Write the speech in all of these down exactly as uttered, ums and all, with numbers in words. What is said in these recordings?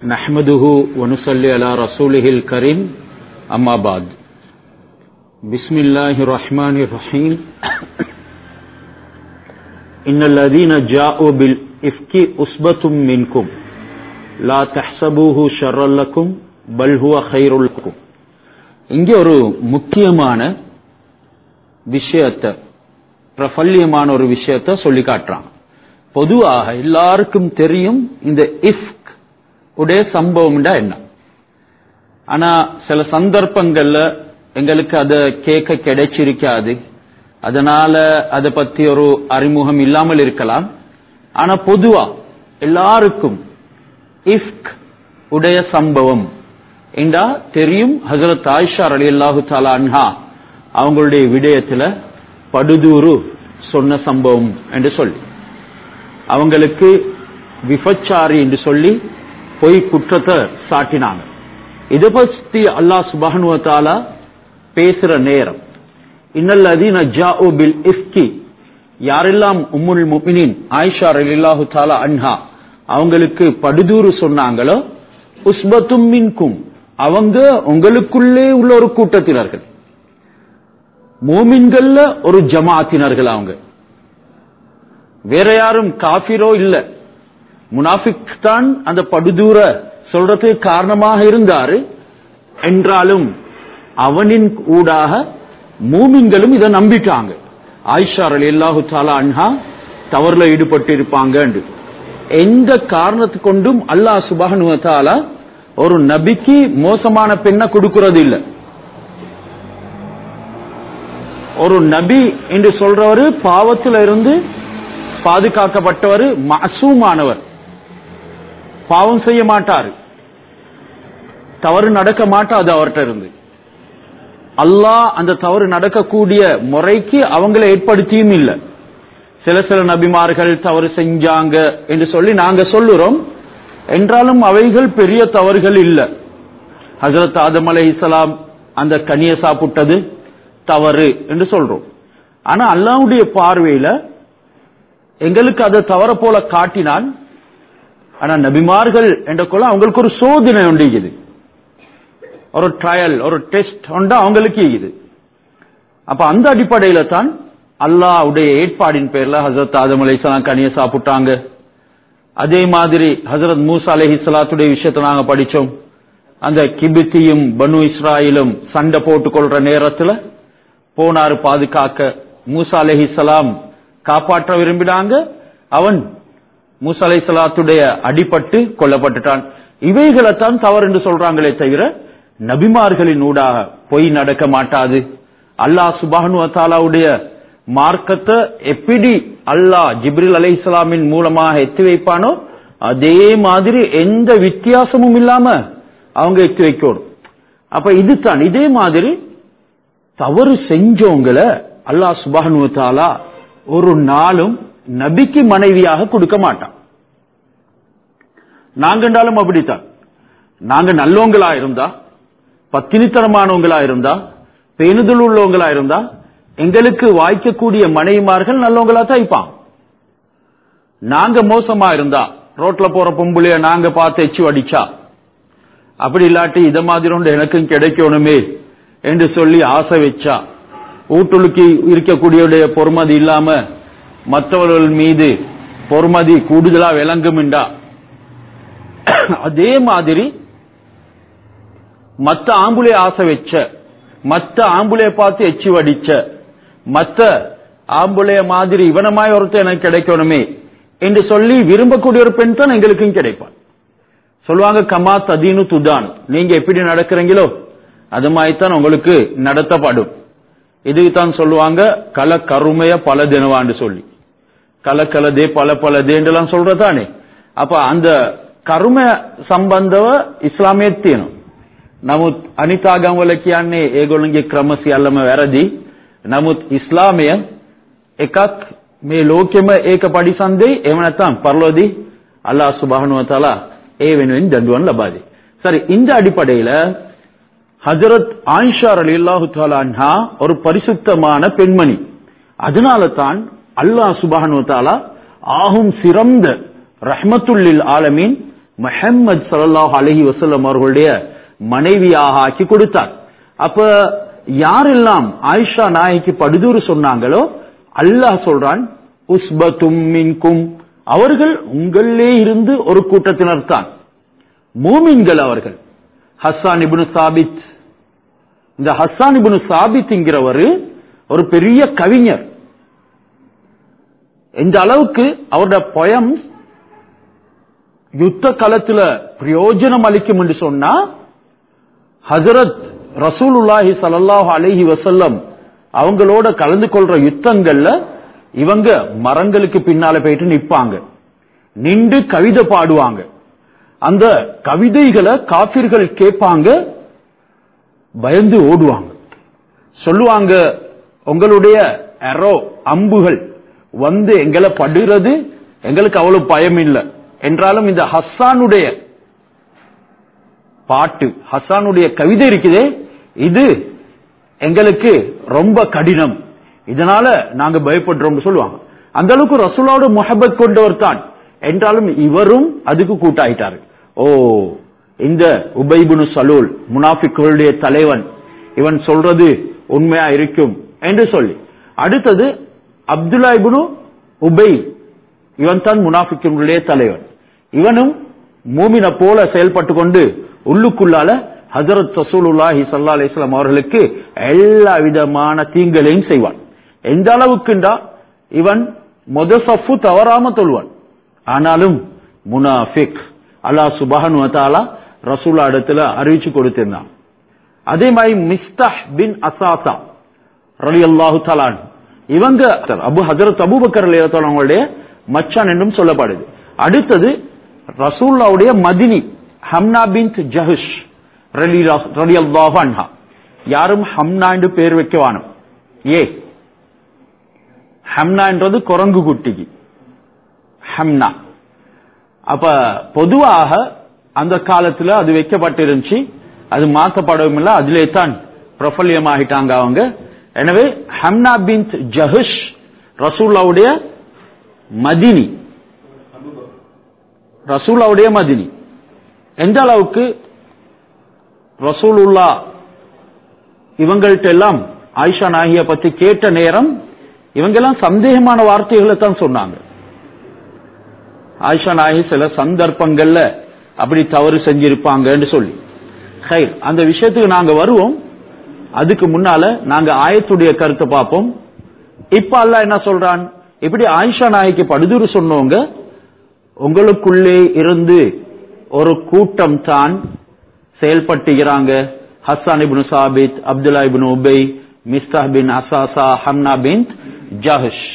نحمده ونصلي على رسوله الكريم أما بعد بسم الله الرحمن الرحيم إن الذين جاءوا بالإفك أصبة منكم لا تحسبوه شرا لكم بل هو خير لكم. இங்கே ஒரு முக்கியமான விஷயத்தை பிரபல்யமான ஒரு விஷயத்தை சொல்லி காட்டுறாங்க. பொதுவாக எல்லாருக்கும் தெரியும் இந்த இஃப்க் உடைய சம்பவம் என்ன. ஆனா சில சந்தர்ப்பங்கள்ல எங்களுக்கு அதை கேட்க கிடைச்சிருக்காது, அதனால அதை பத்தி ஒரு அறிமுகம் இல்லாமல் இருக்கலாம். ஆனா பொதுவா எல்லாருக்கும் இஃப்க் உடைய சம்பவம் என்றா தெரியும். ஹஜ்ரத் ஆயிஷா ரலியல்லாஹு தஆலா அன்ஹா அவங்களுடைய விடயத்துல படுதூறு சொன்ன சம்பவம் என்று சொல்லி, அவங்களுக்கு விபச்சாரி என்று சொல்லி பொய் குற்றத்தை சாட்டினாங்க. இதை பத்தி அல்லாஹ் சுப்ஹானஹு வ தஆலா பேசுற நேரம், இன்னல்லதீன ஜாஉ பில் இஃப்கி, யாரெல்லாம் உம்முல் முஃமினீன் ஆயிஷா ரலியல்லாஹு தஆலா அன்ஹா அவங்களுக்கு படுதூறு சொன்னாங்களோ, உஸ்பத்தும் மின்கும், அவங்க உங்களுக்குள்ளே உள்ள ஒரு கூட்டத்தினர்கள், மூமின்கள்ல ஒரு ஜமாஅத்தினர்கள், அவங்க வேற யாரும் காஃபிரோ இல்ல, முனாஃபிக் தான் அந்த படுதூர சொல்றதுக்கு காரணமாக இருந்தாரு. என்றாலும் அவனின் ஊடாக மூமின்களும் இதை நம்பிட்டாங்க. ஆயிஷா ரலியல்லாஹு தஆலா அன்ஹா தவறுல ஈடுபட்டு இருப்பாங்க. எந்த காரணத்து கொண்டும் அல்லாஹ் சுப்ஹானஹு வ தஆலா ஒரு நபிக்கு மோசமான பெண்ணை கொடுக்கிறது இல்ல. ஒரு நபி என்று சொல்றவரு பாவத்தில் இருந்து பாதுகாக்கப்பட்டவர், மஅசூமானவர், பாவம் செய்ய மாட்டாரு, தவறு நடக்க மாட்டாது அவர்கிட்ட இருந்து. அல்லாஹ் அந்த தவறு நடக்கக்கூடிய முறைக்கு அவங்களை ஏற்படுத்தியும் இல்லை. சில சில நபிமார்கள் தவறு செஞ்சாங்க என்று சொல்லி நாங்க சொல்லுறோம், என்றாலும் அவைகள் பெரிய தவறுகள் இல்லை. ஹஜ்ரத் ஆதம் அலைஹிஸ்ஸலாம் அந்த கனியை சாப்பிட்டது தவறு என்று சொல்றோம். ஆனா அல்லாஹ்வுடைய பார்வையில எங்களுக்கு அதை தவற போல காட்டினான். ஆனா நபிமார்கள் என்ற கொள்ள அவங்களுக்கு ஒரு சோதனை உண்டு, ஒரு ட்ரையல், ஒரு டெஸ்ட் உண்டு அவங்களுக்கு இது. அப்ப அந்த அடிப்படையில தான் அல்லாஹ்வுடைய ஏற்பாடின் பேர்ல ஹஜ்ரத் ஆதம் அலைஹிஸ்ஸலாம் கனியை சாப்பிட்டாங்க. அதே மாதிரி ஹஜ்ரத் மூசா அலைஹிஸ்ஸலாத்துடைய விஷயத்தை நாங்க படிச்சோம். அந்த கிபித்தியும் பனு இஸ்ராயிலும் சண்டை போட்டுக் கொள்ற நேரத்துல போனாரு பாதுகாக்க. மூசா அலைஹிஸ்ஸலாம் காப்பாற்ற விரும்பினாங்க, அவன் மூசா அலைஹிஸ்ஸலாத்துடைய அடிபட்டு கொல்லப்பட்டுட்டான். இவைகளைத்தான் தவறு என்று சொல்றாங்களே தவிர நபிமார்களின் ஊடாக பொய் நடக்க மாட்டாது. அல்லாஹ் சுப்ஹானஹு வ தஆலாவுடைய மார்க்கத்தை எப்படி அல்லாஹ் ஜிப்ரீல் அலைஹிஸ்ஸலாமின் மூலமாக எத்தி வைப்பானோ அதே மாதிரி எந்த வித்தியாசமும் இல்லாம அவங்க எத்தி வைக்கணும். அப்ப இதுதான் இதே மாதிரி தவறு செஞ்சவங்களை அல்லாஹ் சுப்ஹானஹு வ தஆலா ஒரு நாளும் நபிக்கு மனைவியாக கொடுக்க மாட்டான். நாங்கண்டாலும் அப்படித்தான். நாங்க நல்லவங்களா இருந்தா, பத்தினித்தனமானவங்களா இருந்தா, பேணுதல் உள்ளவங்களா இருந்தா எங்களுக்கு வாய்க்கக்கூடிய மனைவிமார்கள் நல்லவங்களா தான் இருப்பான். நாங்க மோசமா இருந்தா, ரோட்ல போற பொம்புளைய நாங்க பார்த்து எச்சு அடிச்சா, அப்படி இல்லாட்டி இத மாதிரி ஒன்று எனக்கும் கிடைக்கணுமே என்று சொல்லி ஆசை வச்சா, ஊட்டுலுக்கு இருக்கக்கூடிய பொறுமதி இல்லாம மற்றவர்கள் மீது பொறுமதி கூடுதலா விளங்கும்டா, அதே மாதிரி மத்த ஆம்புலைய ஆசை வச்ச, மத்த ஆம்புலைய பார்த்து எச்சு வடிச்ச, மத்த ஆம்புலைய மாதிரி இவனமாய் ஒருத்தர் எனக்கு கிடைக்கணுமே என்று சொல்லி விரும்பக்கூடிய ஒரு பெண் தான் எங்களுக்கும் கிடைப்பான். சொல்லுவாங்க, கமா ததீனு துதான், நீங்க எப்படி நடக்கிறீங்களோ அது மாதிரி தான் உங்களுக்கு நடத்தப்படும். இதுதான் சொல்லுவாங்க கல கருமைய பல தினவான்னு சொல்லி, கலக்கலதே பல பலதே என்றெல்லாம் சொல்றதானே. அப்ப அந்த කර්ම සම්බන්ධව ඉස්ලාමයේ තියෙනවා. නමුත් අනිත් ආගම්වල කියන්නේ ඒගොල්ලන්ගේ ක්‍රම සියල්ලම වැරදි. නමුත් ඉස්ලාමය එකක් මේ ලෝකෙම ඒක පරිසන්දෙයි. එහෙම නැත්නම් පරලෝකදී அல்லாஹ் சுப்ஹானஹு வ தஆலா ඒ වෙනුවෙන් දඬුවම් ලබා දෙයි. சரி, இந்த அடிப்படையில ஹஜ்ரத் ஆயிஷா ரலியல்லாஹு தஆலா அன்ஹா ஒரு பரிசுத்தமான பெண்மணி. அதனால தான் அல்லாஹ் சுப்ஹானஹு வ தஆலா ஆகும் சிறந்த ரஹ்மத்துல் லில் ஆலமீன் முஹம்மது ஸல்லல்லாஹு அலைஹி வஸல்லம் அவர்களுடைய மனைவியாக ஆக்கி கொடுத்தார். அப்ப யாரெல்லாம் ஆயிஷா நாயகி படுதூறு சொன்னாங்களோ அல்லாஹ் சொல்றான், உஸ்பத்தும் மின்கும், அவர்கள் உங்களிலே இருந்து ஒரு கூட்டத்தினர் தான், மூமின்கள் அவர்கள். ஹஸ்ஸான் இப்னு சாபித், இந்த ஹஸ்ஸான் இப்னு சாபித்ங்கிறவர் ஒரு பெரிய கவிஞர். இந்த அளவுக்கு அவருடைய பொயம்ஸ் யுத்த காலத்துல பிரயோஜனம் அளிக்கும் என்று சொன்னா, ஹஜரத் ரசூலுல்லாஹி ஸல்லல்லாஹு அலைஹி வஸல்லம் அவங்களோட கலந்து கொள்ற யுத்தங்கள்ல இவங்க மரங்களுக்கு பின்னால போயிட்டு நிப்பாங்க, நின்று கவிதை பாடுவாங்க. அந்த கவிதைகளை காபிர்கள் கேட்பாங்க, பயந்து ஓடுவாங்க. சொல்லுவாங்க, உங்களுடைய அரோ அம்புகள் வந்து எங்களை படுகிறது, எங்களுக்கு அவ்வளவு பயம் இல்லை என்றாலும் இந்த ஹஸ்ஸானுடைய பாட்டு, ஹஸ்ஸானுடைய கவிதை இருக்குதே, இது எங்களுக்கு ரொம்ப கடினம், இதனால நாங்க பயப்படுறோம் சொல்லுவாங்க. அந்த அளவுக்கு ரசூலோட முஹப்பத் கொண்டவர் தான் என்றாலும் இவரும் அதுக்கு கூட்டாயிட்டாரு. ஓ, இந்த உபை இப்னு சலூல் முனாஃபிக்குகளுடைய தலைவன், இவன் சொல்றது உண்மையா இருக்கும் என்று சொல்லி, அடுத்தது அப்துல்லா இப்னு உபை, இவன் தான் முனாஃபிக்குகளுடைய தலைவன். இவனும் மூமின போல செயல்பட்டு கொண்டு உள்ளுக்குள்ளால ஹஜரத் ரசூலுல்லாஹி ஸல்லல்லாஹு அலைஹி வஸல்லம் அவர்களுக்கு எல்லா விதமான தீங்களையும் செய்வான். எந்த அளவுக்குண்டா இவன் முதசஃபு தவறாம தொழுவான், ஆனாலும் முனாஃபிக். அல்லாஹ் சுப்ஹானஹு வ தஆலா ரசூலா இடத்துல அறிவிச்சு கொடுத்திருந்தான். அதே மாதிரி மிஸ்தஹ் பின் அசாசா ரலியல்லாஹு தஆலா, இவங்க அபு ஹஜரத் அபூபக்கர் ரலியல்லாஹு தஆலா அவங்களுடைய மச்சான் என்றும் சொல்லப்படுது. அடுத்தது ரசூலுல்லாஹ்வுடைய மதினி ஹம்னா பின்த் ஜஹஷ் ரலியல்லாஹு அன்ஹா. யாரும் ஹம்னா என்று பேர் வைக்கவானும். ஏ ஹம்னா என்றது குரங்கு குட்டிக்கு ஹம்னா. அப்ப பொதுவாக அந்த காலத்துல அது வைக்கப்பட்டிருந்துச்சு, அது மாற்றப்படவும் இல்லை, அதிலே தான் பிரபல்யமாகிட்டாங்க அவங்க. எனவே ஹம்னா பின்த் ஜஹஷ் ரசூலுல்லாஹ்வுடைய மதினி, ரசூலுல்லாஹ்வுடைய மதினி. எந்த அளவுக்கு ரசூலுல்லாஹ் இவங்கள்ட்ட எல்லாம் ஆயிஷா நாயகிய பத்தி கேட்ட நேரம் இவங்கெல்லாம் சந்தேகமான வார்த்தைகளை தான் சொன்னாங்க. ஆயிஷா நாயகி சில சந்தர்ப்பங்கள்ல அப்படி தவறு செஞ்சிருப்பாங்கன்னு சொல்லி. ஹைர், அந்த விஷயத்துக்கு நாங்க வருவோம். அதுக்கு முன்னால நாங்க ஆயத்துடைய கருத்தை பார்ப்போம். இப்ப அல்லாஹ் என்ன சொல்றான், இப்படி ஆயிஷா நாயகிக்கு படுதூறு சொன்னவங்க உங்களுக்குள்ளே இருந்து ஒரு கூட்டம் தான் செயல்பட்டுகிறாங்க. ஹஸ்ஸான் இப்னு சாபித், அப்துல்லா இப்னு உபை, மிஸ்தஹ் பின் அசாசா, ஹம்னா பின் ஜஹஷ்,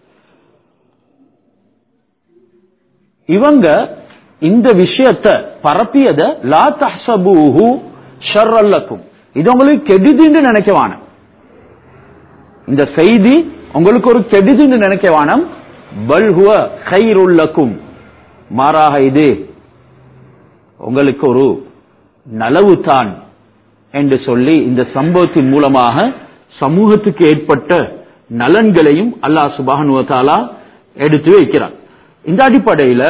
இவங்க இந்த விஷயத்தை பரப்பியத லா தஹ்சபூஹு ஷர்ரல் லக்கும், இது உங்களுக்கு கெடுதின்னு நினைக்கவான, இந்த செய்தி உங்களுக்கு ஒரு கெடுதின்னு நினைக்கவானம். பல் ஹுவ கைருல் லக்கும், மாறாக இது உங்களுக்கு ஒரு நலவு தான் என்று சொல்லி இந்த சம்பவத்தின் மூலமாக சமூகத்துக்கு ஏற்பட்ட நலன்களையும் அல்லாஹ் சுப்ஹானஹு வ தஆலா எடுத்து வைக்கிறார். இந்த அடிப்படையில்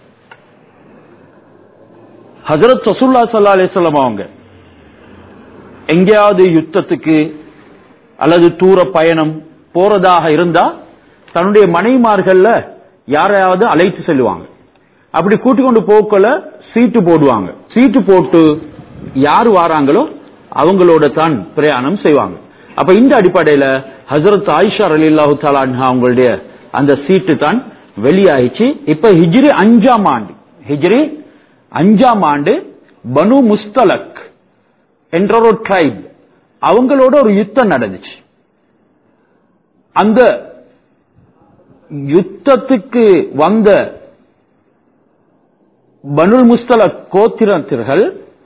ஹஜரத் ரசூலுல்லாஹி ஸல்லல்லாஹு அலைஹி வஸல்லம் அவங்க எங்கேயாவது யுத்தத்துக்கு அல்லது தூர பயணம் போறதாக இருந்தா தன்னுடைய மனைவிமார்கள்ல யாரையாவது அழைத்து செல்லுவாங்க. அப்படி கூட்டிக் கொண்டு போக்கல சீட்டு போடுவாங்க. சீட்டு போட்டு யாரு வாராங்களோ அவங்களோட தான் பிரயாணம் செய்வாங்க. அப்ப இந்த அடிப்படையில ஹஜரத் ஆயிஷா ரலியல்லாஹு தஆலா அன்ஹா அவங்களுடைய அந்த சீட்டு தான் வெளியாயிச்சு. இப்ப ஹிஜ்ரி அஞ்சாம் ஆண்டு, ஹிஜ்ரி அஞ்சாம் ஆண்டு பனு முஸ்தலக் என்ற ஒரு ட்ரைப், அவங்களோட ஒரு யுத்தம் நடந்துச்சு. அந்த யுத்தத்துக்கு வந்த பனுல் முஸ்தலக் கோத்திரத்திர்கள்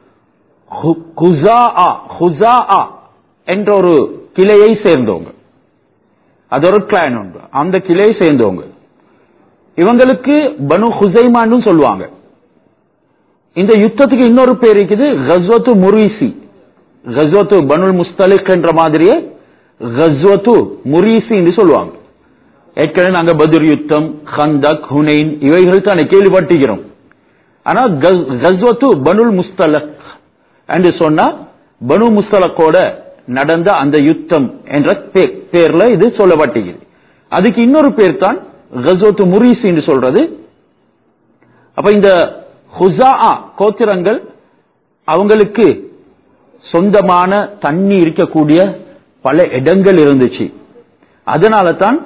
என்ற ஒரு கிளையை சேர்ந்தவங்க, அது ஒரு கிளான் உண்டு, அந்த கிளையை சேர்ந்தவங்க. இவங்களுக்கு பனு ஹுசைமான்னு சொல்லுவாங்க. இந்த யுத்தத்துக்கு இன்னொரு பேர் இருக்குது, கஸ்வத்து முரீசி. கஸ்வத்து பனுல் முஸ்தலிக் என்ற மாதிரியே கஸ்வத்து முரீசி என்று சொல்லுவாங்க. ஏற்கனவே நாங்க பத்ர் யுத்தம், ஹந்தக், ஹுனைன் இவைகள் தான் கேள்விப்பட்டிருக்கிறோம். ஆனா கஸ்வத்து பனுல் முஸ்தலக் என்று சொன்னா பனு முஸ்தலக்கோட நடந்த அந்த யுத்தம் என்ற பேர்ல இது சொல்லப்பட்டிருக்கிறது. அதுக்கு இன்னொரு பேர் தான் கஸ்வத்து முரீஸ் என்று சொல்றது. அப்ப இந்த ஹுஸா கோத்திரங்கள் அவங்களுக்கு சொந்தமான தண்ணி இருக்கக்கூடிய பல இடங்கள் இருந்துச்சு. அதனால தான்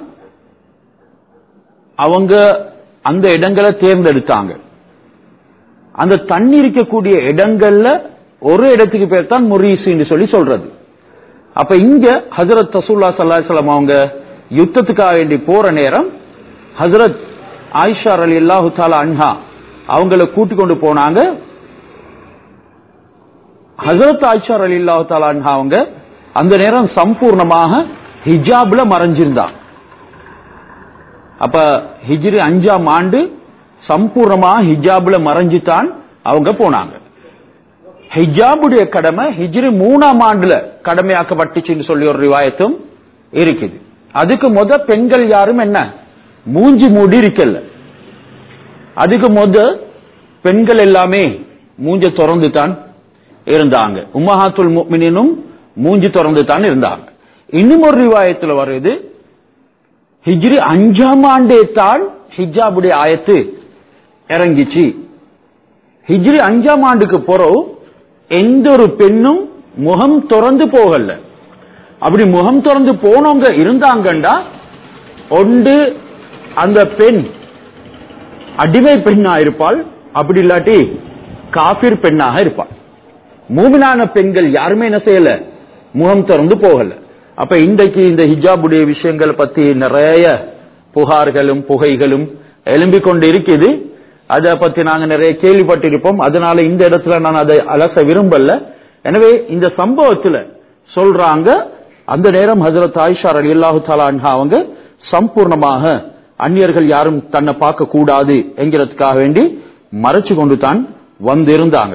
அவங்க அந்த இடங்களை தேர்ந்தெடுத்தாங்க. அந்த தண்ணி இருக்கக்கூடிய இடங்கள்ல ஒரு இடத்துக்கு பேர் தான் முரீஸ் என்று சொல்லி சொல்றது. அப்ப இங்க ஹஜரத் ரசூலுல்லாஹி ஸல்லல்லாஹு அலைஹி வஸல்லம் அவங்க யுத்தத்துக்காக வேண்டி போற நேரம் ஹஜரத் ஆயிஷா ரலியல்லாஹு தஆலா அன்ஹா அவங்கள கூட்டி கொண்டு போனாங்க. ஹஜரத் ஆயிஷா ரலியல்லாஹு தஆலா அன்ஹா அவங்க அந்த நேரம் சம்பூர்ணமாக ஹிஜாப்ல மறைஞ்சிருந்தாங்க. அப்ப ஹிஜ்ரி அஞ்சாம் ஆண்டு சம்பூர்ணமாக ஹிஜாப்ல மறைஞ்சித்தான் அவங்க போனாங்க. ஹிஜாபுடைய கடமை ஹிஜ்ரி மூணாம் ஆண்டுல கடமையாக்கப்பட்டுச்சுன்னு சொல்லி ஒரு ரிவாயத்தும் இருக்குது. அதுக்கு முத பெண்கள் யாரும் என்ன மூஞ்சி மூடி இருக்கல. அதுக்கு முத பெண்கள் எல்லாமே மூஞ்ச திறந்து தான் இருந்தாங்க. உம்மஹாத்துல் முஃமினீனும் மூஞ்சி திறந்து தான் இருந்தாங்க. இன்னும் ஒரு ரிவாயத்துல வருது ஹிஜ்ரி அஞ்சாம் ஆண்டே தான் ஹிஜாபுடைய ஆயத்து இறங்கிச்சு. ஹிஜ்ரி அஞ்சாம் ஆண்டுக்கு பிறகு எந்த ஒரு பெண்ணும் முகம் திறந்து போகல. அப்படி முகம் திறந்து போனவங்க இருந்தாங்கண்டா ஒன்று அந்த பெண் அடிமை பெண்ணா இருப்பாள், அப்படி இல்லாட்டி காபிர் பெண்ணாக இருப்பாள். மூமினான பெண்கள் யாருமே என்ன செய்யல, முகம் திறந்து போகல. அப்ப இன்றைக்கு இந்த ஹிஜாபுடைய விஷயங்கள் பத்தி நிறைய புகார்களும் புகைகளும் எழும்பிக் கொண்டு இருக்குது. அதை பத்தி நாங்க நிறைய கேள்விப்பட்டிருப்போம். அதனால இந்த இடத்துல நான் அதை அலச விரும்பல. எனவே இந்த சம்பவத்துல சொல்றாங்க அந்த நேரம் ஹஜரத் ஆயிஷா ரலியல்லாஹு தஆலா அன்ஹா அவங்க சம்பூர்ணமாக அந்நியர்கள் யாரும் தன்னை பார்க்க கூடாது என்கிறதுக்காக வேண்டி மறைச்சு கொண்டு தான் வந்திருந்தாங்க.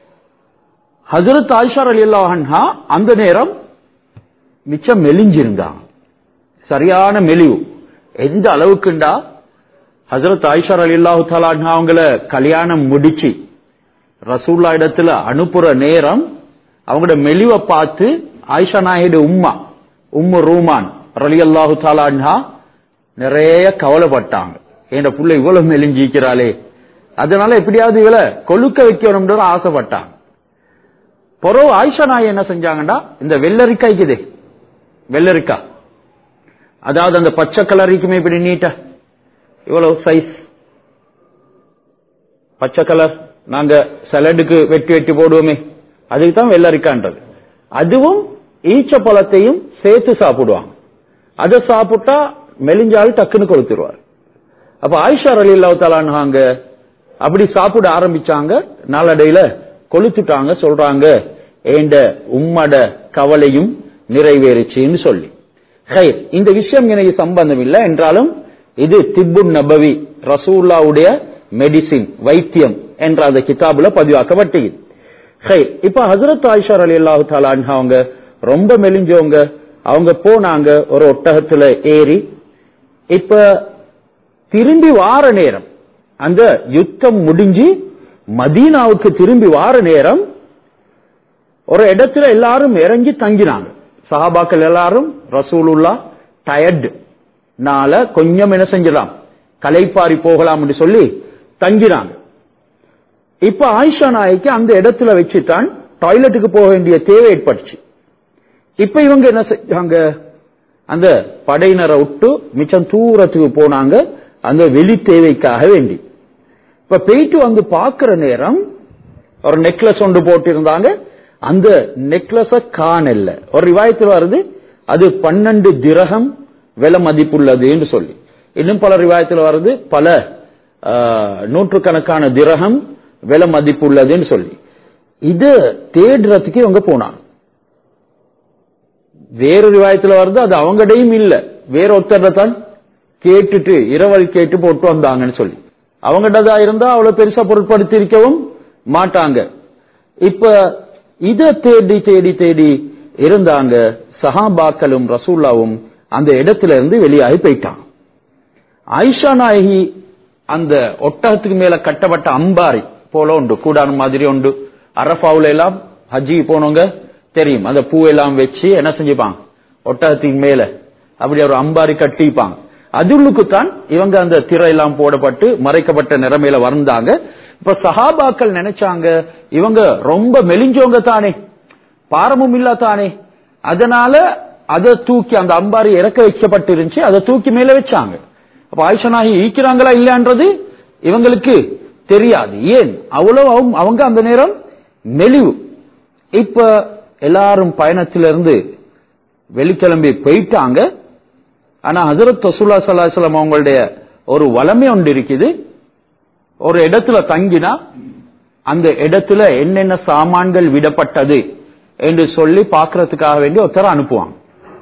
ஹஜரத் ஆயிஷா ரலியல்லாஹு அன்ஹா அந்த நேரம் மிச்சம் மெலிஞ்சிருந்தாங்க, சரியான மெலிவு. எந்த அளவுக்குண்டா ஹஜரத் ஆயிஷா ரலியல்லாஹு தஆலா அன்ஹா அவங்கள கல்யாணம் முடிச்சு ரசூலுல்லாஹ் இடத்துல அனுப்புற நேரம் அவங்களோட மெலிவை பார்த்து ஆயிஷா நாயுடைய உம்மா உம்மு ரூமான் ரலியல்லாஹு தஆலா அன்ஹா நிறைய கவலைப்பட்டாங்க. என் புள்ள இவ்வளவு மெலிஞ்சிக்கிறாளே, அதனால எப்படியாவது இவளை கொழுக்க வைக்கணும்னு ஆசைப்பட்டாங்க. பொறவு ஆயிஷா நாய் என்ன செஞ்சாங்கண்டா இந்த வெள்ளரிக்காய்க்குதே வெள்ளரிக்காய், அதாவது அந்த பச்சை கலரிக்குமே இப்படி நீட்டா இவ்வளவு சைஸ் பச்சை கலர் நாங்க சலடுக்கு வெட்டி வெட்டி போடுவோமே, அதுக்கு தான் வெள்ளரிக்கான்றது. அதுவும் ஈச்ச பழத்தையும் சேர்த்து சாப்பிடுவாங்க. அதை சாப்பிட்டா மெலிஞ்சாலும் டக்குன்னு கொளுத்துருவார். அப்ப ஆயிஷா ரலியல்லாஹு தஆலா அன்ஹா அப்படி சாப்பிட ஆரம்பிச்சாங்க. நாளடையில கொளுத்துட்டாங்க. சொல்றாங்க ஏண்ட உம்மட கவலையும் நிறைவேறுச்சுன்னு சொல்லி. இந்த விஷயம் எனக்கு சம்பந்தம் இல்லை என்றாலும் இது திப்புன் நபவி ரசூலுல்லாஹ்வுடைய மெடிசின் வைத்தியம் என்ற அந்த கிதாபுல பதிவாக்கப்பட்டது. இப்ப ஹஜரத் ஆயிஷா ரலியல்லாஹு தஆலா அன்ஹா அவங்க ரொம்ப மெலிஞ்சவங்க. அவங்க போனாங்க ஒரு ஒட்டகத்துல ஏறி. இப்ப திரும்பி வார நேரம் அந்த யுத்தம் முடிஞ்சு மதீனாவுக்கு திரும்பி வார நேரம் ஒரு இடத்துல எல்லாரும் இறங்கி தங்கினாங்க. சஹாபாக்கள் எல்லாரும் ரசூலுல்லாஹ் டயர்ட் நால கொஞ்சம் என்ன செஞ்சலாம் களைப்பாரி போகலாம் என்று சொல்லி தங்கினாங்க. இப்ப ஆயிஷா நாய்க்கு அந்த இடத்துல வச்சுதான் டாய்லெட்டுக்கு போக வேண்டிய தேவை ஏற்பட்டுச்சு. இப்ப இவங்க என்ன செஞ்சாங்க, அந்த படையினரை விட்டு மிச்சம் தூரத்துக்கு போனாங்க அந்த வெளி தேவைக்காக வேண்டி. இப்ப போயிட்டு வந்து பாக்குற நேரம் ஒரு நெக்லஸ் ஒன்று போட்டிருந்தாங்க. அந்த நெக்லஸ காணல. ஒரு ரிவாயத்தில் வருது அது பன்னெண்டு திரகம் விலை மதிப்புள்ளது என்று சொல்லி. இன்னும் பல ரிவாயத்தில் வருது பல நூற்றுக்கணக்கான திரகம் விலை மதிப்புள்ளதுன்னு சொல்லி. இது தேடுறதுக்கு இவங்க போனாங்க. வேறு ரிவாயத்தில் வருது அது அவங்கடையும் இல்ல, வேற ஒருத்தர் தான் கேட்டுட்டு இரவல் கேட்டு போட்டு வந்தாங்கன்னு சொல்லி. அவங்கடதா இருந்தா அவ்வளவு பெருசா பொருட்படுத்தி இருக்கவும் மாட்டாங்க. இப்ப இத தேடி தேடி தேடி இருந்தாங்க. சஹாபாக்களும் ரசூலுல்லாஹ்வும் அந்த இடத்துல இருந்து வெளியாகி போயிட்டாங்க. ஆயிஷா நாயகி அந்த ஒட்டகத்துக்கு மேல கட்டப்பட்ட அம்பாரி போல உண்டு, கூடான் மாதிரி உண்டு. அரஃபாவுல எல்லாம் ஹஜ்ஜி போனவங்க தெரியும், அந்த பூ எல்லாம் வச்சு என்ன செஞ்சுப்பாங்க, ஒட்டகத்தின் மேல அப்படி ஒரு அம்பாரி கட்டிப்பாங்க. அதுக்குத்தான் இவங்க அந்த திரை எல்லாம் போடப்பட்டு மறைக்கப்பட்ட நிலைமையில வந்தாங்க. இப்ப சஹாபாக்கள் நினைச்சாங்க இவங்க ரொம்ப மெலிஞ்சவங்க தானே, பாரமும் இல்ல தானே, அதனால அதை தூக்கி அந்த அம்பாரி இறக்க வைக்கப்பட்டு இருந்துச்சு, அதை தூக்கி மேல வச்சாங்க. அப்ப ஆயிஷா நாயகி ஈக்கிறாங்களா இல்லன்றது இவங்களுக்கு தெரியாது. ஏன் அவ்வளவு அவங்க அந்த நேரம் மெலிவு. இப்ப எல்லாரும் பயணத்திலிருந்து வெளிக்கிளம்பி போயிட்டாங்க. ஆனா ஹஜ்ரத் ரசூலுல்லாஹி ஸல்லல்லாஹு அலைஹி வஸல்லம் அவங்களுடைய ஒரு வளமை ஒன்று இருக்குது. ஒரு இடத்துல தங்கினா அந்த இடத்துல என்னென்ன சாமான்கள் விடப்பட்டது என்று சொல்லி பார்க்கறதுக்காக வேண்டி ஒருத்தர் அனுப்புவாங்க.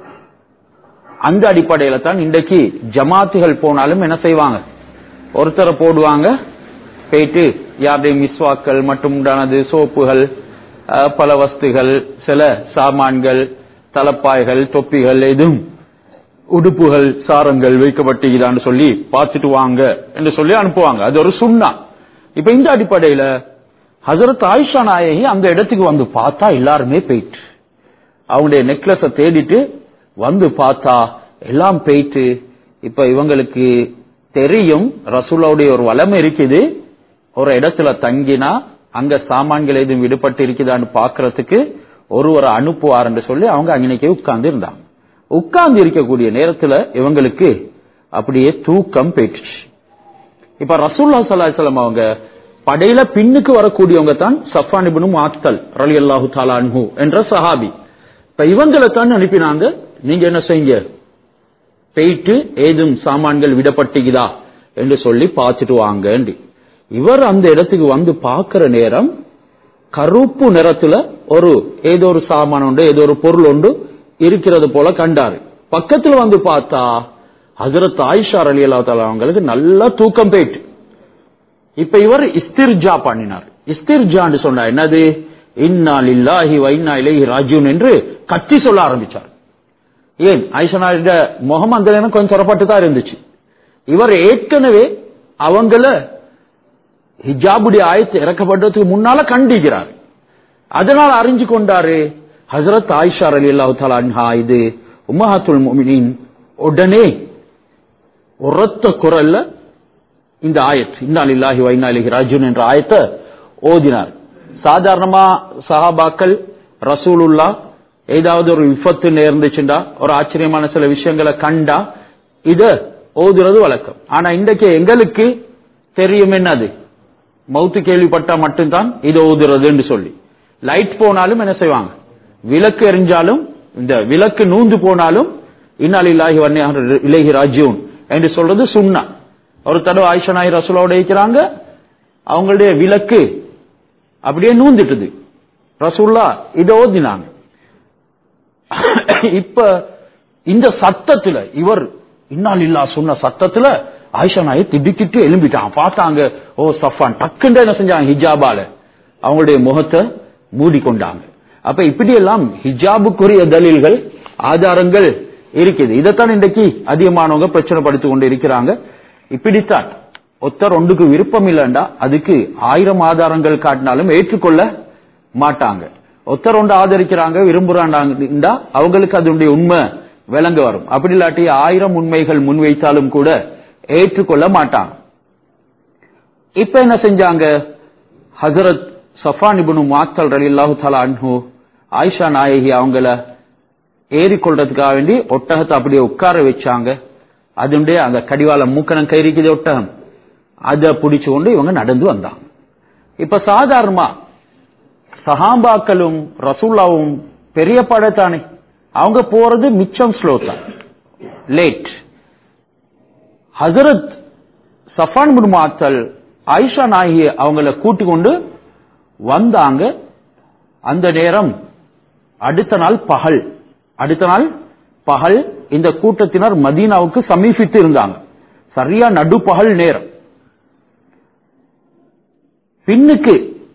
அந்த அடிப்படையில தான் இன்றைக்கு ஜமாத்துகள் போனாலும் என்ன செய்வாங்க, ஒருத்தரை போடுவாங்க, போயிட்டு யாருடைய மிஸ்வாக்கள் மற்றும் உண்டானது சோப்புகள், பல வஸ்துகள், சில சாமான்கள், தலப்பாய்கள், தொப்பிகள், எதுவும் உடுப்புகள், சாரங்கள் வைக்கப்பட்டுகிறான்னு சொல்லி பார்த்துட்டு வாங்க என்று சொல்லி அனுப்புவாங்க. அது ஒரு சுன்னா. இப்ப இந்த அடிப்படையில ஹஜ்ரத் ஆயிஷா நாயகி அந்த இடத்துக்கு வந்து பார்த்தா எல்லாருமே போயிட்டு அவங்களுடைய நெக்லஸ தேடிட்டு வந்து பார்த்தா எல்லாம் போயிட்டு. இப்ப இவங்களுக்கு தெரியும் ரசூலுல்லாஹ்வுடைய ஒரு வளமை இருக்குது, ஒரு இடத்துல தங்கினா அங்க சாமான்கள் எதுவும் விடுபட்டு இருக்குதான்னு பாக்குறதுக்கு ஒருவரை அனுப்புவார் என்று சொல்லி அவங்க அங்கனைக்கே உட்கார்ந்து இருந்தாங்க. உட்கார்ந்து இருக்கக்கூடிய நேரத்துல இவங்களுக்கு அப்படியே தூக்கம் போயிடுச்சு. இப்ப ரசூலுல்லாஹி ஸல்லல்லாஹு அலைஹி வஸல்லம் அவங்க படையில பின்னுக்கு வரக்கூடியவங்க தான் சஃபான் இப்னு முஅத்தல் ரலியல்லாஹு தஆலா அன்ஹு என்ற சஹாபி. இப்ப இவங்களை தான் அனுப்பினாங்க, நீங்க என்ன செய்யுங்க, போயிட்டு ஏதும் சாமான்கள் விடப்பட்டுகிறதா என்று சொல்லி பார்த்துட்டு வாங்க. இவர் அந்த இடத்துக்கு வந்து பார்க்கிற நேரம் கருப்பு நிறத்துல ஒரு ஏதோ ஒரு சாமான் உண்டு, ஏதோ ஒரு பொருள் உண்டு இருக்கிறது போல கண்டாரு. பக்கத்துல வந்து பார்த்தா ஹஜ்ரத் ஆயிஷா ரலியல்லாஹு தஆலா அவங்களுக்கு நல்லா தூக்கம் போயிட்டு. இப்ப இவர் இஸ்திர்ஜா பண்ணினார். இஸ்திர்ஜான்னு சொன்னா என்னது, இன்னா லில்லாஹி வ இன்னா இலைஹி ராஜிஊன் என்று கத்தி சொல்ல ஆரம்பிச்சார். ஏன் ஆயிஷா நாயுட முகம் அந்த நேரம் கொஞ்சம் சொரப்பட்டு தான் இருந்துச்சு. இவர் ஏற்கனவே அவங்கள ஹிஜாபுடைய ஆயத்து இறக்கப்பட்டதுக்கு முன்னால கண்டிக்கிறார். அதனால அறிஞ்சு கொண்டாரு ஹஜ்ரத் ஆயிஷா ரலியல்லாஹு தஆலா அன்ஹா இது உம்மஹாத்துல் முஃமினீன். உடனே உரத்த குரல்ல இந்த ஆயத் இன்னா லில்லாஹி வ இன்னா இலைஹி ராஜிஊன் என்ற ஆயத்தை ஓதினார். சாதாரணமா சஹாபாக்கள் ரசூலுல்லாஹ் ஏதாவது ஒரு விபத்து நேர்ந்துச்சுண்டா, ஒரு ஆச்சரியமான சில விஷயங்களை கண்டா இத ஓதுறது வழக்கம். ஆனா இன்றைக்கு எங்களுக்கு தெரியும் என்னது, மௌத்து கேள்விப்பட்டா மட்டும்தான் இதை ஓதுறதுன்னு சொல்லி. லைட் போனாலும் என்ன செய்வாங்க, விளக்கு எரிஞ்சாலும் இந்த விளக்கு நூந்து போனாலும் இன்னா லில்லாஹி வ இன்னா இலைஹி ராஜிஊன் என்று சொல்றது சுன்னா. ஒரு தடவை ஆயிஷா நாயகி ரசூலோட இருக்கிறாங்க, அவங்களுடைய விளக்கு அப்படியே நூந்துட்டுது, ரசூலுல்லாஹ் இதை ஓதினாங்க. இப்ப இந்த சத்தத்துல இவர் இன்னா லில்லாஹ் சொன்ன சத்தத்துல ஆயிஷா நாயகி திடுக்கிட்டு எழும்பிட்டாங்க. பார்த்தாங்க, ஓ சஃபான், டக்குன்னு என்ன செஞ்சாங்க, ஹிஜாபால அவங்களுடைய முகத்தை மூடிக்கொண்டாங்க. அப்ப இப்படி எல்லாம் ஹிஜாபுக்குரிய தலீல்கள் ஆதாரங்கள் இருக்குது. இதைத்தான் இன்றைக்கு அதிகமானவங்க பிரச்சனை படுத்திக் கொண்டு இருக்கிறாங்க. இப்படித்தான் ஒருத்தர் ஒன்றுக்கு விருப்பம் இல்லைண்டா அதுக்கு ஆயிரம் ஆதாரங்கள் காட்டினாலும் ஏற்றுக்கொள்ள மாட்டாங்க. ஒருத்தர் ஒன்று ஆதரிக்கிறாங்க விரும்புறாண்டா அவங்களுக்கு அதனுடைய உண்மை விளங்க வரும். அப்படி இல்லாட்டி ஆயிரம் உண்மைகள் முன்வைத்தாலும் கூட ஏற்றுக்கொள்ள மாட்டாங்க. இப்ப என்ன செஞ்சாங்க, ஹஜ்ரத் சஃபான் இப்னு முஅத்தல் ரலியல்லாஹு தஆலா அன்ஹு ஆயிஷா நாயகி அவங்கள ஏறிக்கொள்றதுக்காக வேண்டி ஒட்டகத்தை அப்படியே உட்கார வச்சாங்க. அதனுடைய அந்த கடிவாள மூக்கணம் கயிறிக்குது ஒட்டகம், அதை பிடிச்சு கொண்டு இவங்க நடந்து வந்தாங்க. இப்ப சாதாரணமா சஹாபாக்களும் ரசூலுல்லாவும் பெரிய படைத்தானே, அவங்க போறது மிச்சம் ஸ்லோ தான், லேட். ஹஜ்ரத் சஃபான் இப்னு முஅத்தல் ஆயிஷா நாயகி அவங்கள கூட்டி கொண்டு வந்தாங்க. அந்த நேரம் அடுத்த நாள் பகல், அடுத்த நாள் பகல் இந்த கூட்டத்தினர் மதீனாவுக்கு சமீபித்து இருந்தாங்க. சரியா நடுப்பகல் நேரம். பின்னுக்கு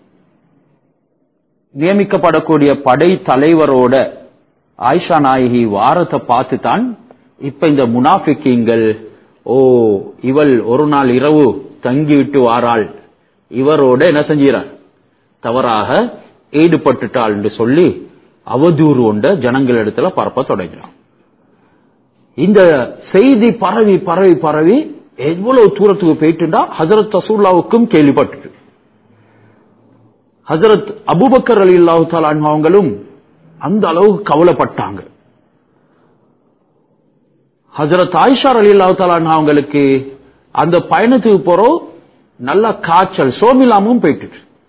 நியமிக்கப்படக்கூடிய படை தலைவரோட ஆயிஷா நாயகி வாரத்தை பார்த்து தான் இப்ப இந்த முனாஃபிக்கீங்கள், ஓ இவள் ஒரு நாள் இரவு தங்கிவிட்டு வாராள் இவரோட என்ன செஞ்சார், தவறாக ஈடுபட்டுட்டாள் என்று சொல்லி அவதூறு கொண்ட ஜனங்களிடத்துல பரப்ப தொடங்கினான். இந்த செய்தி பரவி பரவி பரவி எவ்வளவு தூரத்துக்கு போயிட்டுண்டா ஹஜரத் ரசூலுல்லாஹ்வுக்கும் கேள்விப்பட்டு ஹஜரத் அபூபக்கர் ரலியல்லாஹு தஆலா அன்ஹு அவங்களும் அந்த அளவுக்கு கவலைப்பட்டாங்க. ஹஜரத் ஆயிஷா ரலியல்லாஹு தஆலா அன்ஹா அவங்களுக்கு அந்த பயணத்துக்கு போறோம் நல்ல காய்ச்சல் சோமிலாமும் போயிட்டு.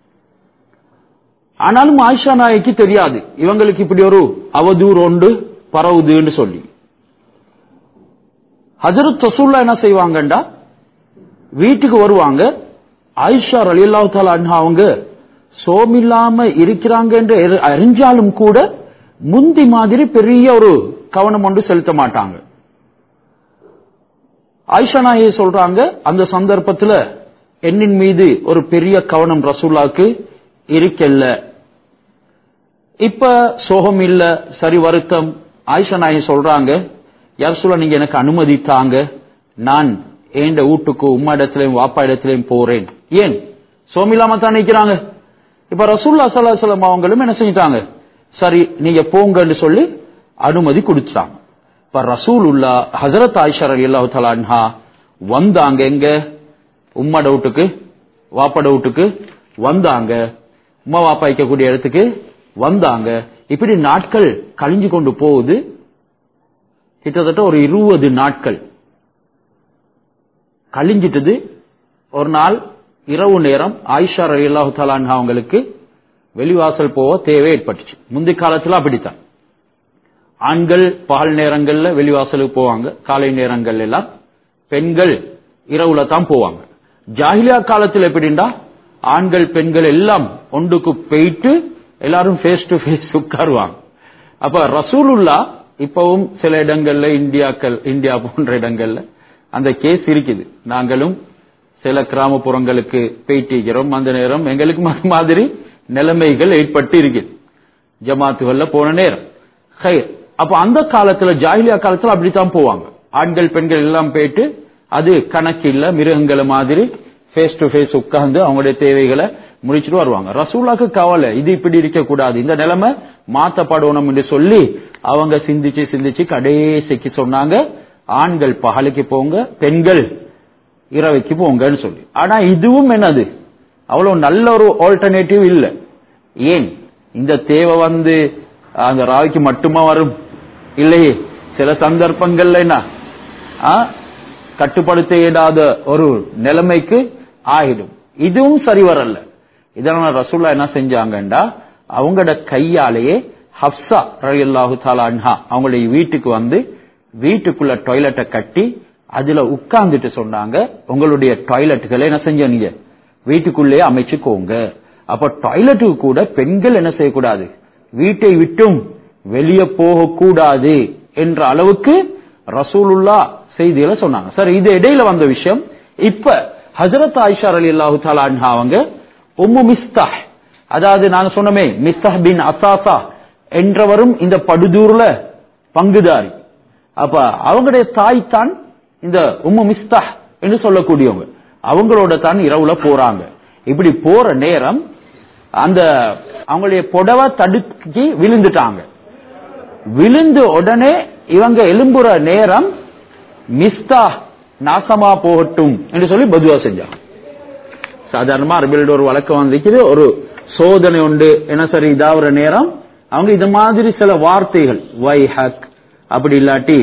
ஆனாலும் ஆயிஷா நாய்க்கு தெரியாது இவங்களுக்கு இப்படி ஒரு அவதூறு ஒன்று பரவுதுன்னு சொல்லி. ஹஜரத் ரசூலுல்லாஹ் என்ன செய்வாங்கண்டா, வீட்டுக்கு வருவாங்க. ஆயிஷா ரலியல்லாஹு தஆலா அன்ஹா அவங்க சோமில்லாம இருக்கிறாங்க என்று அறிஞ்சாலும் கூட முந்தி மாதிரி பெரிய ஒரு கவனம் ஒன்று செலுத்த மாட்டாங்க. ஆயிஷா நாயே சொல்றாங்க, அந்த சந்தர்ப்பத்தில் என்னின் மீது ஒரு பெரிய கவனம் ரசூலுல்லாஹ்க்கு இருக்கல்ல. இப்ப சோகம் இல்ல, சரி வருத்தம். ஆயிஷா நாயே சொல்றாங்க, யா ரசூலுல்லாஹ் நீங்க எனக்கு அனுமதி தாங்க, நான் ஏண்ட வீட்டுக்கு உம்மா இடத்திலையும் வாப்பா இடத்திலையும் போறேன். ஏன் சோமில்லாம தான் நிக்கிறாங்க. இப்ப ரசூலுல்லாஹ் ஸல்லல்லாஹு அலைஹி வஸல்லம் அவங்களும் என்ன செஞ்சிட்டாங்க, சரி நீங்க போங்கன்னு சொல்லி அனுமதி கொடுத்தாங்க. இப்ப ரசூலுல்லாஹ் ஹஜரத் ஆயிஷா ரலியல்லாஹு தஆலா அன்ஹா வந்தாங்க. எங்க உம்மாட வீட்டுக்கு வாப்பாட வீட்டுக்கு வந்தாங்க, உம்மா வாப்பா வைக்கக்கூடிய இடத்துக்கு வந்தாங்க. இப்படி நாட்கள் கழிஞ்சு கொண்டு போகுது. கிட்டத்தட்ட ஒரு இருபது நாட்கள் கழிஞ்சிட்டது. ஒரு நாள் இரவு நேரம் ஆயிஷா ரலியல்லாஹு தஆலா அன்ஹா அவங்களுக்கு வெளிவாசல் போக தேவை ஏற்பட்டுச்சு. முந்தி காலத்துல அப்படித்தான், ஆண்கள் பகல் நேரங்கள்ல வெளிவாசலுக்கு போவாங்க, காலை நேரங்கள் எல்லாம் பெண்கள் இரவுல தான் போவாங்க. ஜாஹிலியா காலத்தில் எப்படின்னா ஆண்கள் பெண்கள் எல்லாம் ஒன்றுக்கு போயிட்டு எல்லாரும் ஃபேஸ் டு ஃபேஸ் உட்காருவாங்க. அப்ப ரசூலுல்லாஹ் இப்பவும் சில இடங்கள்ல இந்தியாக்கள் இந்தியா போன்ற இடங்கள்ல அந்த கேஸ் இருக்குது. நாங்களும் சில கிராமப்புறங்களுக்கு போயிட்டிருக்கிறோம். அந்த நேரம் எங்களுக்கு மாதிரி நிலைமைகள் ஏற்பட்டு இருக்குது ஜமாத்துகள்ல போன நேரம். அப்ப அந்த காலத்துல ஜாஹிலியா காலத்துல அப்படித்தான் போவாங்க, ஆண்கள் பெண்கள் எல்லாம் போயிட்டு அது கணக்கு இல்ல, மிருகங்களை மாதிரி ஃபேஸ் டு ஃபேஸ் உட்கார்ந்து அவங்களுடைய தேவைகளை முடிச்சுட்டு வருவாங்க. ரசூலுல்லாஹ்க்கு கவலை, இது இப்படி இருக்க கூடாது, இந்த நிலைமை மாத்தப்படணும் என்று சொல்லி அவங்க சிந்திச்சு சிந்திச்சு கடைசிக்கு சொன்னாங்க, ஆண்கள் பகலுக்கு போங்க, பெண்கள் இரவைக்கு போங்கன்னு சொல்லி. ஆனா இதுவும் என்னது அவ்வளவு நல்ல ஒரு ஆல்டர்னேட்டிவ் இல்ல. ஏன் இந்த தேவை வந்து அந்த ராவிக்கு மட்டுமா வரும் இல்லையே, சில சந்தர்ப்பங்கள்ல என்ன கட்டுப்படுத்த இயலாத ஒரு நிலைமைக்கு ஆகிடும். இதுவும் சரி வரல. இதனால ரசூலுல்லாஹ் என்ன செஞ்சாங்கண்டா, அவங்களோட கையாலேயே ஹப்ஸா ரலியல்லாஹு தஆலா அன்ஹா அவங்களுடைய வீட்டுக்கு வந்து வீட்டுக்குள்ள டாய்லெட்டை கட்டி அதுல உட்கார்ந்துட்டு சொன்னாங்க, உங்களுடைய டாய்லெட்டுகளை என்ன செஞ்சீங்க வீட்டுக்குள்ளே அமைச்சுக்கோங்க. அப்ப டாய்லெட்டுக்கு கூட பெண்கள் என்ன செய்யக்கூடாது, வீட்டை விட்டும் வெளியே போகக்கூடாது என்ற அளவுக்கு ரசூலுல்லாஹ் செய்தியில சொன்னாங்க. சரி, இது இடையில வந்த விஷயம். இப்ப ஹஜரத் ஆயிஷா ரலியல்லாஹு தஆலா அன்ஹா அவங்க உம்மு மிஸ்தாஹ், அதாவது நாங்க சொன்னமே மிஸ்தாஹ் பின் அசாசா என்றவரும் இந்த படுதூர்ல பங்குதாரி. அப்ப அவங்களுடைய தாய் தான் இந்த உம்மு மிஸ்தாஹ் என்று சொல்லக்கூடியவங்க. அவங்களோட தான் இரவுல போறாங்க. இப்படி போற நேரம் அந்த அவங்களுடைய புடவை தடுக்கி விழுந்துட்டாங்க. விழுந்து உடனே இவங்க எழும்புற நேரம் மிஸ்தாஹ் நாசமா போகட்டும் என்று சொல்லி பதுவா செஞ்சாங்க. சாதாரணமா அரபியல் ஒரு வழக்கம் வந்திருக்குது, ஒரு சோதனை உண்டு என்ன சரி இதாகிற நேரம் அவங்க இது மாதிரி சில வார்த்தைகள் வைஹக் அப்படி இல்லாட்டி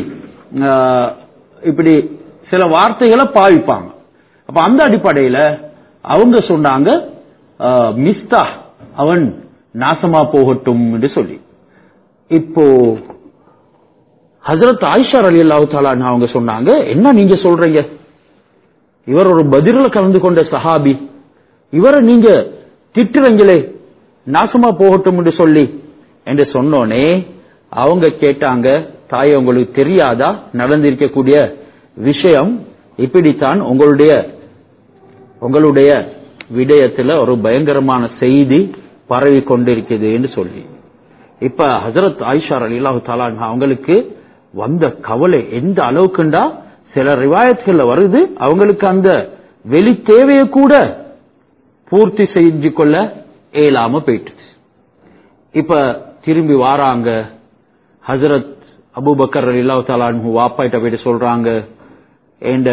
இப்படி சில வார்த்தைகளை பாவிப்பாங்க. அப்ப அந்த அடிப்படையில அவங்க சொன்னாங்க மிஸ்தாஹ் அவன் நாசமா போகட்டும் என்று சொல்லி. இப்போ ஹஜரத் ஆயிஷா ரலியல்லாஹு தஆலா அன்ஹா அவங்க சொன்னாங்க, என்ன நீங்க சொல்றீங்க, இவர் ஒரு பதில கலந்து கொண்ட சஹாபி, இவரை நீங்க திட்டுறீங்களே நாசமா போகட்டும் என்று சொல்லி என்று சொன்னோனே அவங்க கேட்டாங்க, தாய் உங்களுக்கு தெரியாதா நடந்திருக்கக்கூடிய விஷயம், இப்படித்தான் உங்களுடைய உங்களுடைய விடயத்தில் ஒரு பயங்கரமான செய்தி பரவி கொண்டிருக்கிறது என்று சொல்லி. இப்ப ஹஜரத் ஆயிஷா ரலியல்லாஹு தஆலா அன்ஹா அவங்களுக்கு வந்த கவலை எந்த அளவுக்குண்டா, சில ரிவாயத்துகள்ல வருது அவங்களுக்கு அந்த வெளி தேவையை கூட பூர்த்தி செஞ்சு கொள்ள இயலாம போயிட்டு. இப்ப திரும்பி வாராங்க. ஹஜரத் அபூபக்கர் ரலியல்லாஹு தஆலா அன்ஹு வாப்பாயிட்ட போயிட்டு சொல்றாங்க, ஏண்ட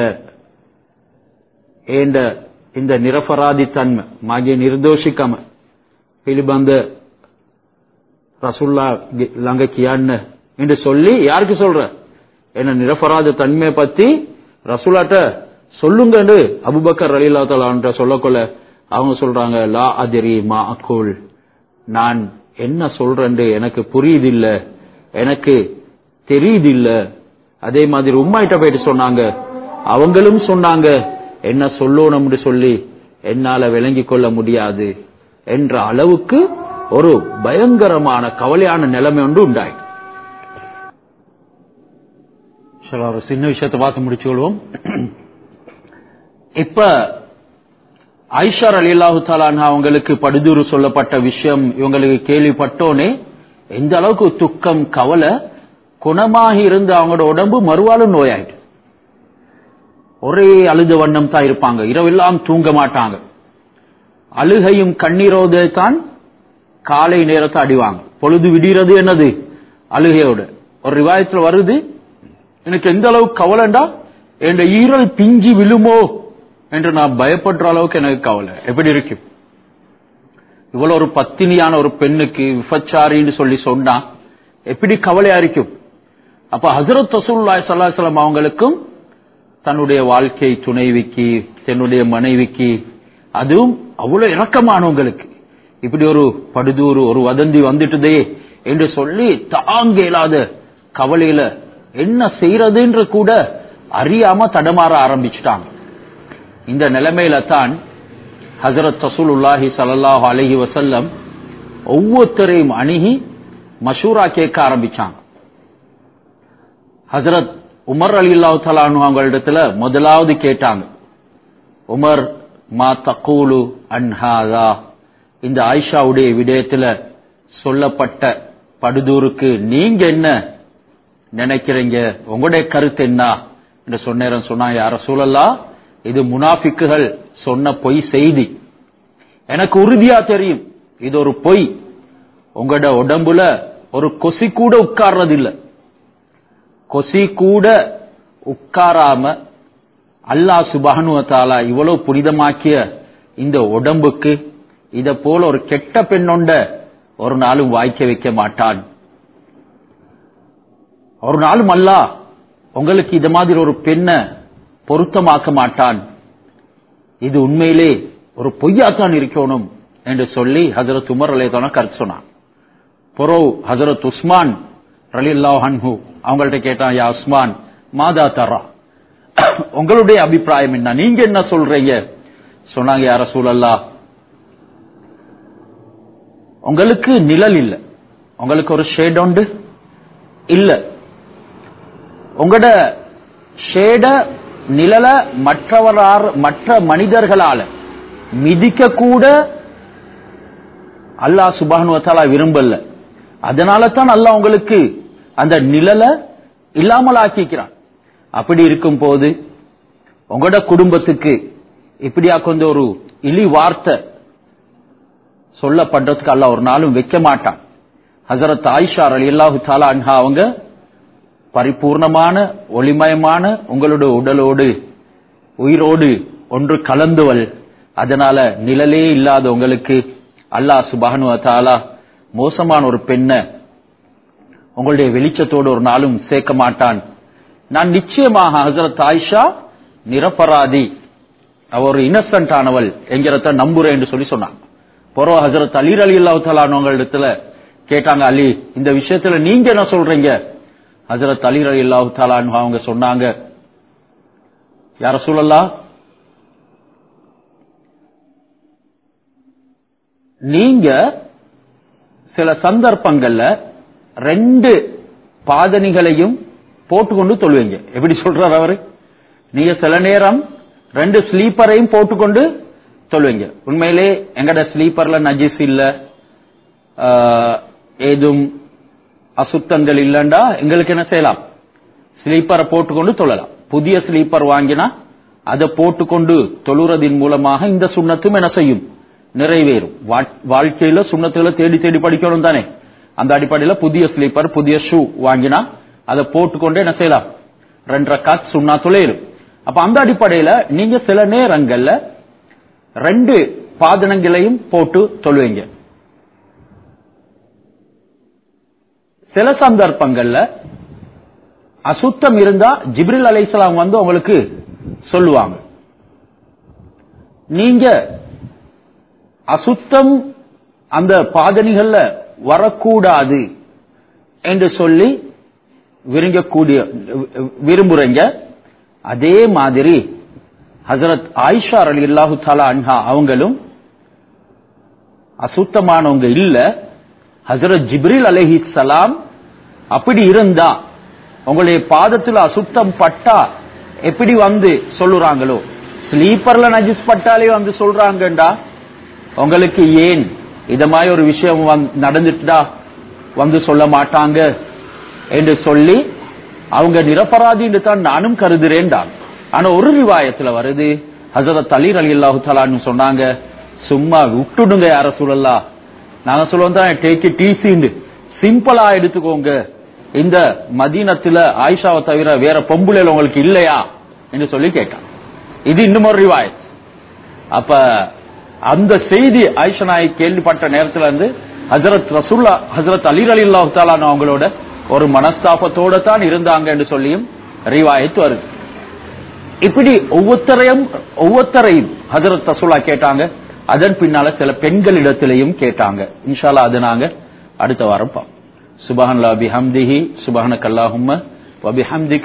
ஏண்ட இந்த நிரபராதி தன்மை மாගේ නිර්දෝෂිකම පිළිබඳ ரசூலுல்லாஹ் ළඟ කියන්න என்று சொல்லி யாருக்கு சொல்ற? என்ன நிரபராத தன்மையை பத்தி ரசூலாட்ட சொல்லுங்கன்னு அபூபக்கர் ரலியல்லாஹு தஆலா அன்ஹு சொல்லக்கொள்ள அவங்க சொல்றாங்க, லா அதிரி மா அகுல், நான் என்ன சொல்றேன்னு எனக்கு புரியுதில்ல, எனக்கு தெரியுதில்ல. அதே மாதிரி உம்மாயிட்ட போயிட்டு சொன்னாங்க, அவங்களும் சொன்னாங்க என்ன சொல்லணும்னு சொல்லி என்னால விளங்கிக் கொள்ள முடியாது என்ற அளவுக்கு ஒரு பயங்கரமான கவலையான நிலைமை ஒன்று உண்டாயிட்டு. ஒரு சின்ன விஷயத்தை பார்த்து முடிச்சு கொள்வோம். இப்ப ஆயிஷா ரலியல்லாஹு தஆலா அன்ஹா அவங்களுக்கு படுதூறு சொல்லப்பட்ட விஷயம் இவங்களுக்கு கேள்விப்பட்டோனே எந்த அளவுக்கு துக்கம் கவலை, குணமாகி இருந்த அவங்களோட உடம்பு மறுவாலும் நோயாயிட்டு ஒரே அழுத வண்ணம் தான் இருப்பாங்க, இரவெல்லாம் தூங்க மாட்டாங்க. அழுகையும் கண்ணீரோடு தான் காலை நேரத்தை அடிவாங்க. பொழுது விடுகிறது என்னது அழுகையோட. ஒரு ரிவாயத்துல வருது, எனக்கு எந்த அளவுக்கு கவலைண்டா என் ஈரல் பிஞ்சி விழுமோ என்று நான் பயப்படுற அளவுக்கு எனக்கு கவலை. எப்படி இருக்கும்? இவ்வளவு ஒரு பத்தினியான ஒரு பெண்ணுக்கு விபச்சாரின்னு சொல்லி சொன்னா எப்படி கவலையா இருக்கும்? அப்ப ஹஜ்ரத் ரசூலுல்லாஹி ஸல்லல்லாஹு அலைஹி வஸல்லம் அவங்களுக்கும் தன்னுடைய வாழ்க்கை துணைவிக்கு, தன்னுடைய மனைவிக்கு, அதுவும் அவ்வளவு இரக்கமானவங்களுக்கு இப்படி ஒரு படுதூறு ஒரு வதந்தி வந்துட்டுதே என்று சொல்லி தாங்க இயலாத கவலையில என்ன செய்யறதுன்ற கூட அறியாம தடமாற ஆரம்பிச்சுட்டாங்க. இந்த நிலைமையில தான் ஹஜ்ரத் ரசூலுல்லாஹி ஸல்லல்லாஹு அலைஹி வஸல்லம் ஒவ்வொருத்தரையும் அணுகி மஷூரா கேட்க ஆரம்பிச்சாங்க. ஹஜ்ரத் உமர் ரலியல்லாஹு தஆலா அன்ஹு அவங்களிடத்துல முதலாவது கேட்டாங்க, உமர் மா தகூலு அன் ஹாதா, இந்த ஆயிஷாவுடைய விடயத்துல சொல்லப்பட்ட படுதூருக்கு நீங்க என்ன நினைக்கிறீங்க, உங்களுடைய கருத்து என்ன என்று சொன்னேன். சொன்னாங்க, யா ரசூலல்லாஹ், இது முனாஃபிக்குகள் சொன்ன பொய் செய்தி, எனக்கு உறுதியா தெரியும் இது ஒரு பொய். உங்களோட உடம்புல ஒரு கொசி கூட உட்கார்றது இல்ல, கொசி கூட உட்காராம அல்லாஹ் சுப்ஹானஹு வ தஆலா இவ்வளவு புனிதமாக்கிய இந்த உடம்புக்கு இத போல ஒரு கெட்ட பெண்ணொண்ட ஒரு நாளும் வாய்க்க வைக்க மாட்டான். ஒரு நாளும் அல்லாஹ் உங்களுக்கு இது மாதிரி ஒரு பெண்ணை பொருத்தமாக்க மாட்டான். இது உண்மையிலே ஒரு பொய்யாத்தான் இருக்கணும் என்று சொல்லி ஹஜ்ரத் உமர் ரலியல்லாஹு அன்ஹு கருத்து சொன்னான். பொறவு ஹஜ்ரத் உஸ்மான் ரலியல்லாஹு அன்ஹு அவங்கள்ட்ட கேட்டான், யா உஸ்மான் மாதா தரா, உங்களுடைய அபிப்பிராயம் என்ன, நீங்க என்ன சொல்றீங்க? சொன்னாங்க, யா ரசூலல்லாஹ், உங்களுக்கு நிழல் இல்ல, உங்களுக்கு ஒரு ஷேட் உண்டு இல்ல, உங்களோட ஷேட நிழல மற்றவரார் மற்ற மனிதர்களால மிதிக்க கூட அல்லாஹ் சுப்ஹானஹு வ தஆலா விரும்பல. அதனால தான் அல்லாஹ் உங்களுக்கு அந்த நிழல இல்லாமல் ஆக்கிக்கிறான். அப்படி இருக்கும் போது உங்களோட குடும்பத்துக்கு இப்படியா கொஞ்சம் ஒரு இழி வார்த்தை சொல்லப்படுறதுக்கு அல்லாஹ் ஒரு நாளும் வைக்க மாட்டான். ஹஜ்ரத் ஆயிஷா ரலியல்லாஹு தஆலா அன்ஹா அவங்க பரிபூர்ணமான ஒளிமயமான உங்களுடைய உடலோடு உயிரோடு ஒன்று கலந்துவள். அதனால நிழலே இல்லாத உங்களுக்கு அல்லாஹ் சுப்ஹானஹு வ தஆலா மோசமான ஒரு பெண்ணை உங்களுடைய வெளிச்சத்தோடு ஒரு நாளும் சேர்க்க மாட்டான். நான் நிச்சயமாக ஹஜ்ரத் ஆயிஷா நிரபராதி, அவர் ஒரு இன்னசென்ட் ஆனவள் என்கிறத நம்புறேன் என்று சொல்லி சொன்னான். பொறோ ஹஜ்ரத் அலி ரலியல்லாஹு தஆலா அவங்களிடத்துல கேட்டாங்க, அலி இந்த விஷயத்துல நீங்க என்ன சொல்றீங்க? ஹஜ்ரத் அலி ரலியல்லாஹு தஆலா அவங்க சொன்னாங்க, யா ரசூலல்லாஹ், நீங்க சில சந்தர்ப்பங்கள்ல ரெண்டு பாதணிகளையும் போட்டுக்கொண்டு தொழுவீங்க. எப்படி சொல்றார் அவரு? நீங்க சில நேரம் ரெண்டு ஸ்லீப்பரையும் போட்டுக்கொண்டு தொழுவீங்க. உண்மையிலே எங்கட ஸ்லீப்பர்ல நஜிஸ் இல்ல, ஏதும் அசுத்தங்கள் இல்லண்டா எங்களுக்கு என்ன செய்யலாம்? ஸ்லீப்பரை போட்டுக்கொண்டு தொழலாம். புதிய ஸ்லீப்பர் வாங்கினா அதை போட்டுக்கொண்டு தொழுறதின் மூலமாக இந்த சுண்ணத்தும் என்ன செய்யும்? நிறைவேறும். வாழ்க்கையில சுண்ணத்துகளை தேடி தேடி படிக்கணும் தானே. அந்த அடிப்படையில் புதிய ஸ்லீப்பர் புதிய ஷூ வாங்கினா அதை போட்டுக்கொண்டே என்ன செய்யலாம், ரெண்டு ரக்காத் சுன்னா தொலையிலும். அப்ப அந்த அடிப்படையில் நீங்க சில நேரங்கள்ல ரெண்டு பாதனங்களையும் போட்டு தொழுவீங்க. சில சந்தர்ப்பங்கள்ல அசுத்தம் இருந்தா ஜிப்ரில் அலைஹிஸ்ஸலாம் வந்து உங்களுக்கு சொல்லுவாங்க, நீங்க அசுத்தம் அந்த பாதணிகள்ல வரக்கூடாது என்று சொல்லி விரும்பக்கூடிய விரும்புறீங்க. அதே மாதிரி ஹஜரத் ஆயிஷா ரலியல்லாஹு தஆலா அன்ஹா அவங்களும் அசுத்தமானவங்க இல்ல, ஹஜரத் ஜிப்ரீல் அலைஹிஸ்ஸலாம் அப்படி இருந்தா உங்களுடைய பாதத்தில் அசுத்தம் பட்டா எப்படி வந்து சொல்லுறாங்களோ, ஸ்லீப்பர்ல நஜிஸ் பட்டாலே வந்து சொல்றாங்கடா, உங்களுக்கு ஏன் இத மாதிரி ஒரு விஷயம் நடந்துட்டா வந்து சொல்ல மாட்டாங்க என்று சொல்லி அவங்க நிரபராதி என்று தான் நானும் கருதுறேன்டான். ஆனா ஒரு ரிவாயத்துல வருது, ஹஜரத் அலி ரலியல்லாஹு தஆலா அன்ஹு சொன்னாங்க, சும்மா விட்டுடுங்க யா ரசூலல்லாஹ், நாங்க சொல்லுவோம் தான் டேக் இட் ஈஸி, சிம்பிளா எடுத்துக்கோங்க, இந்த மதீனத்துல ஆயிஷாவை தவிர வேற பொம்புளையில உங்களுக்கு இல்லையா என்று சொல்லி கேட்டான். இது இன்னும் ஒரு ரிவாயத். அப்ப அந்த செய்தி ஆயிஷா நாயகி கேள்விப்பட்ட நேரத்துல இருந்து ஹஜரத் ரசூலுல்லாஹ் ஹஜரத் அலி ரலியல்லாஹு தஆலா அவங்களோட ஒரு மனஸ்தாபத்தோட தான் இருந்தாங்க என்று சொல்லியும் ரிவாயத் வருது. இப்படி ஒவ்வொருத்தரையும் ஒவ்வொருத்தரையும் ஹஜரத் ரசூலுல்லாஹ் கேட்டாங்க. அதன் பின்னால சில பெண்களிடத்திலையும் கேட்டாங்க. இன்ஷா அல்லாஹ் அது நாங்க அடுத்த வாரம் பார்ப்போம். சுப்ஹானல்லாஹி பிஹம்திஹி சுப்ஹானக்கல்லாஹும்ம வ பிஹம்திக